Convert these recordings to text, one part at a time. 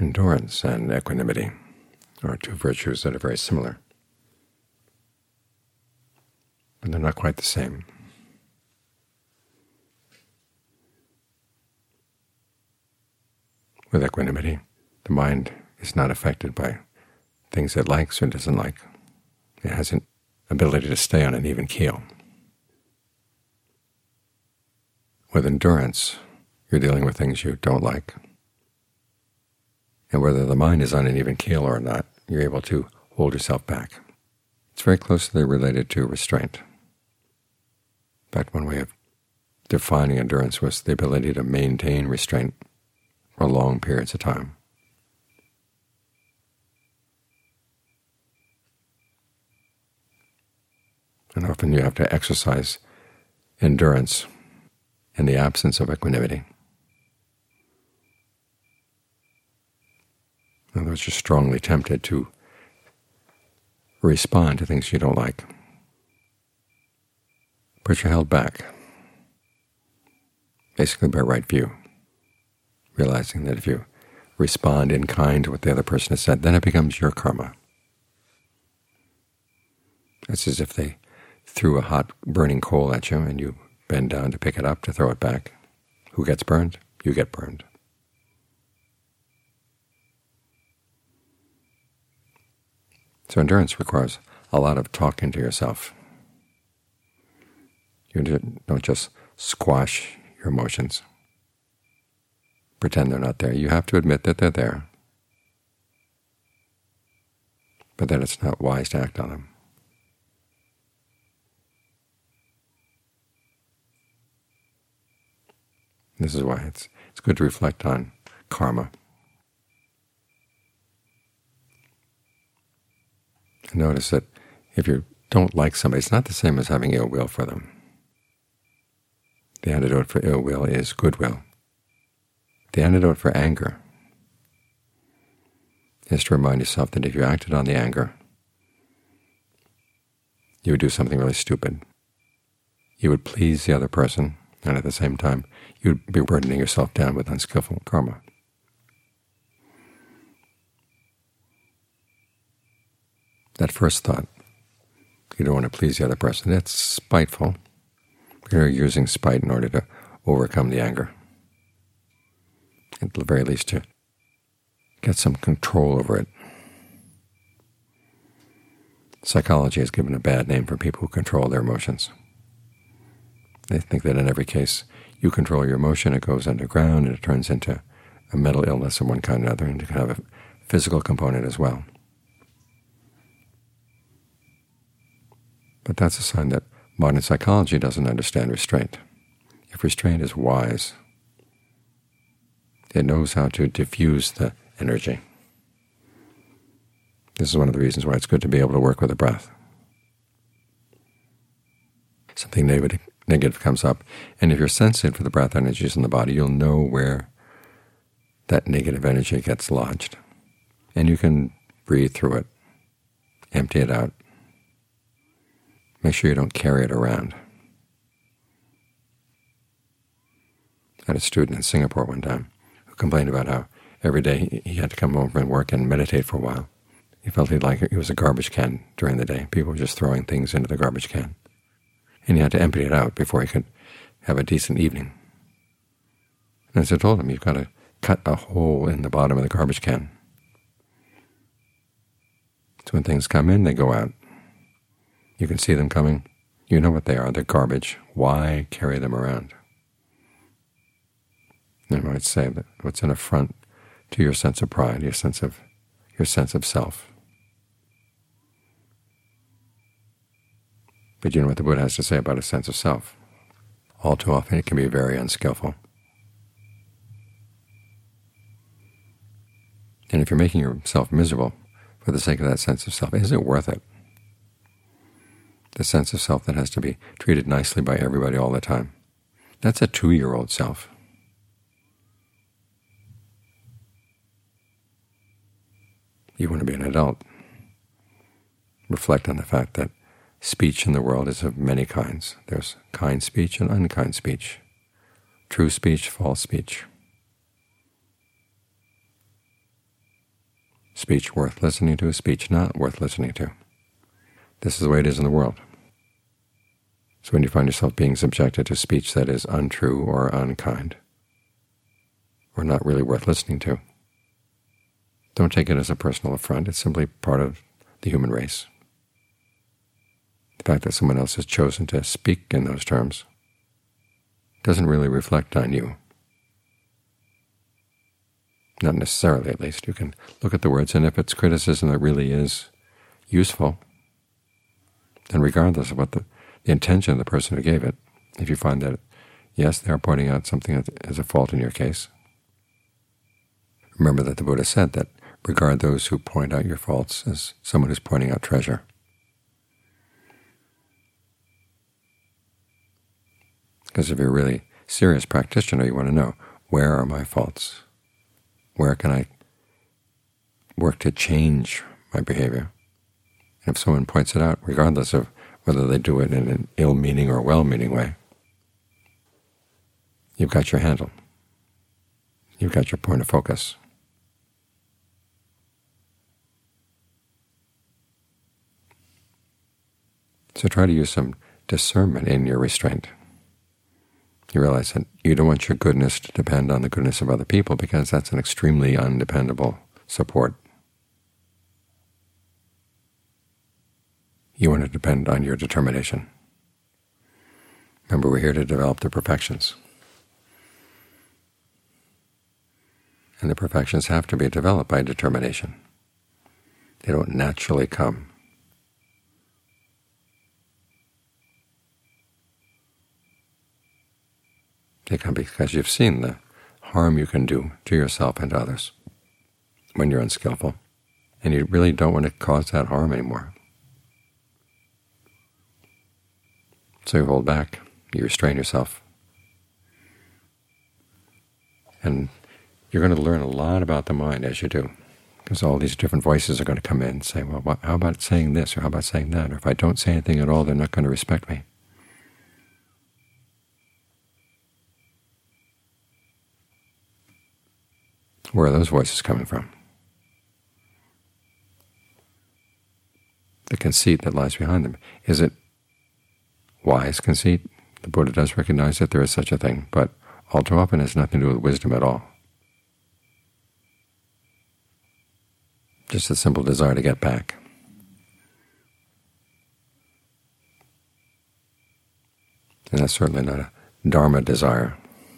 Endurance and equanimity are two virtues that are very similar, but they're not quite the same. With equanimity, the mind is not affected by things it likes or doesn't like. It has an ability to stay on an even keel. With endurance, you're dealing with things you don't like, and whether the mind is on an even keel or not, you're able to hold yourself back. It's very closely related to restraint. In fact, one way of defining endurance was the ability to maintain restraint for long periods of time. And often you have to exercise endurance in the absence of equanimity. In other words, you're strongly tempted to respond to things you don't like, but you're held back, basically by right view, realizing that if you respond in kind to what the other person has said, then it becomes your karma. It's as if they threw a hot burning coal at you and you bend down to pick it up to throw it back. Who gets burned? You get burned. So endurance requires a lot of talking to yourself. You don't just squash your emotions, pretend they're not there. You have to admit that they're there, but that it's not wise to act on them. This is why it's good to reflect on karma. And notice that if you don't like somebody, it's not the same as having ill will for them. The antidote for ill will is goodwill. The antidote for anger is to remind yourself that if you acted on the anger, you would do something really stupid. You would please the other person, and at the same time, you would be burdening yourself down with unskillful karma. That first thought, you don't want to please the other person, that's spiteful. You're using spite in order to overcome the anger, at the very least to get some control over it. Psychology has given a bad name for people who control their emotions. They think that in every case you control your emotion, it goes underground, and it turns into a mental illness of one kind or another, and it can have a physical component as well. But that's a sign that modern psychology doesn't understand restraint. If restraint is wise, it knows how to diffuse the energy. This is one of the reasons why it's good to be able to work with the breath. Something negative comes up, and if you're sensitive to the breath energies in the body, you'll know where that negative energy gets lodged. And you can breathe through it, empty it out. Make sure you don't carry it around. I had a student in Singapore one time who complained about how every day he had to come home from work and meditate for a while. He felt he was a garbage can during the day. People were just throwing things into the garbage can. And he had to empty it out before he could have a decent evening. And as I told him, you've got to cut a hole in the bottom of the garbage can. So when things come in, they go out. You can see them coming. You know what they are. They're garbage. Why carry them around? And I might say that what's an affront to your sense of pride, your sense of self. But you know what the Buddha has to say about a sense of self. All too often it can be very unskillful. And if you're making yourself miserable for the sake of that sense of self, is it worth it? The sense of self that has to be treated nicely by everybody all the time. That's a 2-year-old self. You want to be an adult. Reflect on the fact that speech in the world is of many kinds. There's kind speech and unkind speech, true speech, false speech. speech worth listening to, speech not worth listening to. This is the way it is in the world. So when you find yourself being subjected to speech that is untrue or unkind, or not really worth listening to, don't take it as a personal affront. It's simply part of the human race. The fact that someone else has chosen to speak in those terms doesn't really reflect on you. Not necessarily, at least. You can look at the words, and if it's criticism that really is useful, then regardless of what the intention of the person who gave it, if you find that, yes, they are pointing out something that is a fault in your case, remember that the Buddha said that regard those who point out your faults as someone who's pointing out treasure. Because if you're a really serious practitioner, you want to know, where are my faults? Where can I work to change my behavior? And if someone points it out, regardless of whether they do it in an ill-meaning or well-meaning way, you've got your handle. You've got your point of focus. So try to use some discernment in your restraint. You realize that you don't want your goodness to depend on the goodness of other people, because that's an extremely undependable support. You want to depend on your determination. Remember, we're here to develop the perfections. And the perfections have to be developed by determination. They don't naturally come. They come because you've seen the harm you can do to yourself and to others when you're unskillful, and you really don't want to cause that harm anymore. So you hold back, you restrain yourself, and you're going to learn a lot about the mind as you do, because all these different voices are going to come in and say, well, how about saying this, or how about saying that, or if I don't say anything at all, they're not going to respect me. Where are those voices coming from? The conceit that lies behind them. Is it wise conceit? The Buddha does recognize that there is such a thing, but all too often it has nothing to do with wisdom at all. Just a simple desire to get back. And that's certainly not a Dharma desire.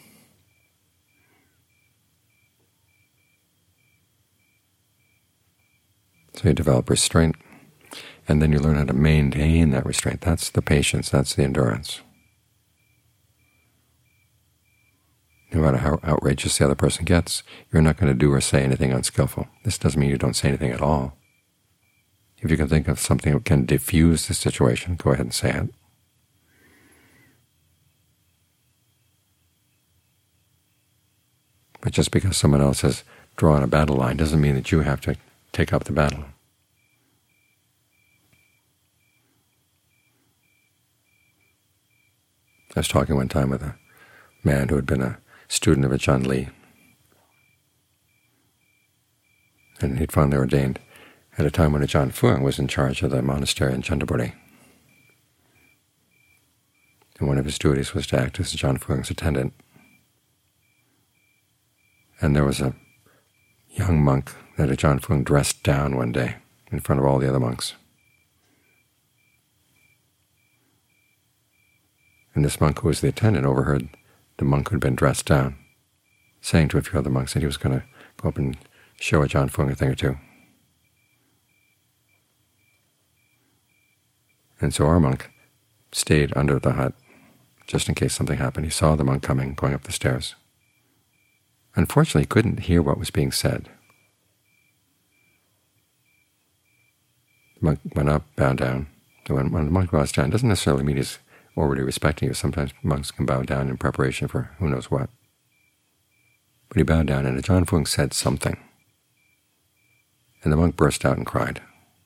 So you develop restraint, and then you learn how to maintain that restraint. That's the patience, that's the endurance. No matter how outrageous the other person gets, you're not going to do or say anything unskillful. This doesn't mean you don't say anything at all. If you can think of something that can diffuse the situation, go ahead and say it. But just because someone else has drawn a battle line doesn't mean that you have to take up the battle. I was talking one time with a man who had been a student of Ajaan Lee, and he'd finally ordained at a time when Ajaan Fuang was in charge of the monastery in Chanthaburi. And one of his duties was to act as Ajaan Fuang's attendant. And there was a young monk that Ajaan Fuang dressed down one day in front of all the other monks. And this monk, who was the attendant, overheard the monk who had been dressed down saying to a few other monks that he was going to go up and show Ajaan Fuang a thing or two. And so our monk stayed under the hut just in case something happened. He saw the monk coming, going up the stairs. Unfortunately, he couldn't hear what was being said. The monk went up, bowed down. So when the monk bows down, it doesn't necessarily mean he's already respecting you. Sometimes monks can bow down in preparation for who knows what. But he bowed down, and Ajaan Fuang said something. And the monk burst out and cried.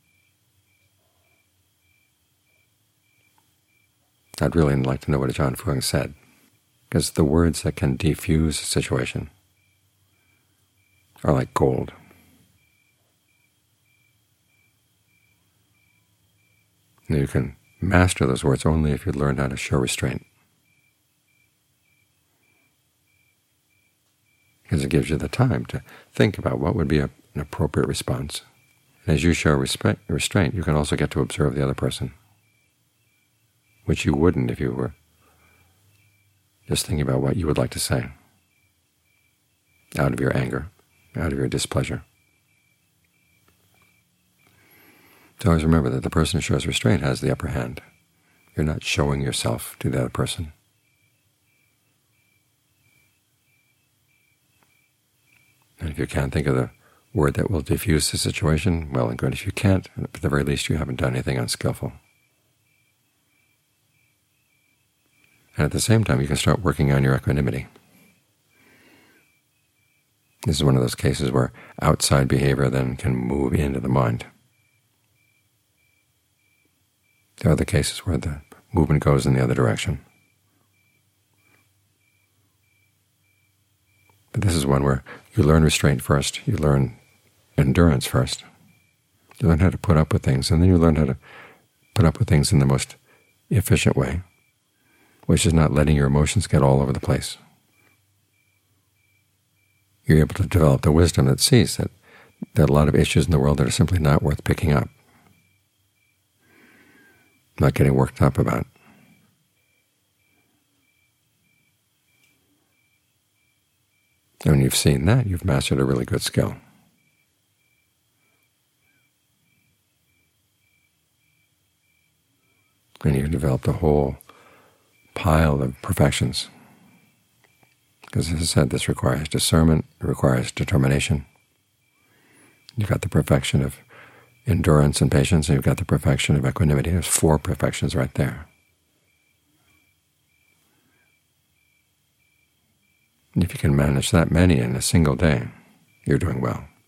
I'd really like to know what Ajaan Fuang said, because the words that can defuse a situation are like gold. And you can master those words only if you learn how to show restraint, because it gives you the time to think about what would be an appropriate response. And as you show restraint, you can also get to observe the other person, which you wouldn't if you were just thinking about what you would like to say out of your anger, out of your displeasure. So always remember that the person who shows restraint has the upper hand. You're not showing yourself to the other person. And if you can't think of the word that will diffuse the situation, well and good. If you can't, at the very least you haven't done anything unskillful. And at the same time, you can start working on your equanimity. This is one of those cases where outside behavior then can move into the mind. There are other cases where the movement goes in the other direction. But this is one where you learn restraint first, you learn endurance first. You learn how to put up with things, and then you learn how to put up with things in the most efficient way, which is not letting your emotions get all over the place. You're able to develop the wisdom that sees that there are a lot of issues in the world that are simply not worth picking up, not getting worked up about. And when you've seen that, you've mastered a really good skill. And you've developed a whole pile of perfections. Because as I said, this requires discernment, it requires determination. You've got the perfection of endurance and patience, and you've got the perfection of equanimity. There's 4 perfections right there. And if you can manage that many in a single day, you're doing well.